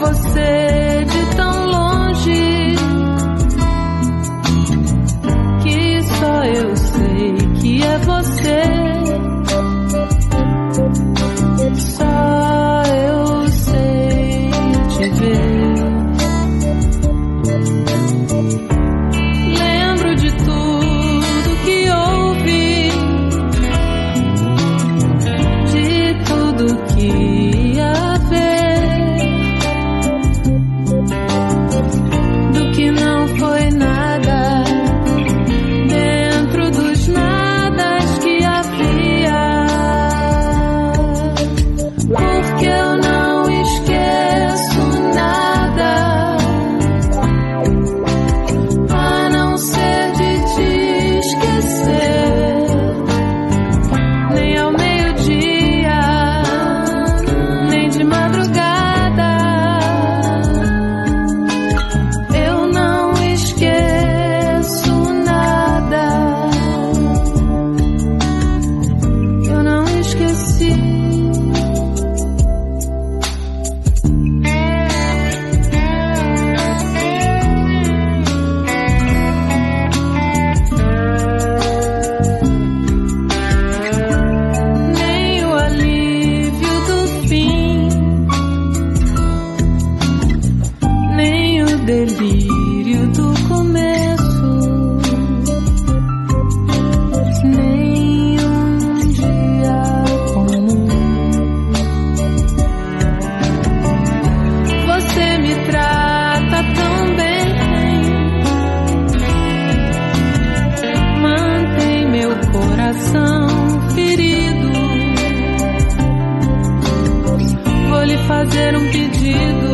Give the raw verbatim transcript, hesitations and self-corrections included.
você de tão longe, que só eu sei que é você. Só eu sei te ver. Lembro de tudo que ouvi, de tudo que ia ver, do que não foi nada, dentro dos nadas que havia. Porque eu não esqueço nada, a não ser de te esquecer. Nem ao meio-dia, nem de madrugada, eu não esqueço nada. Eu não esqueci. Nem o alívio do fim, nem o delírio do começo, nem um dia comum. Você me trata tão bem, mantém meu coração ferido. Vou lhe fazer um pedido.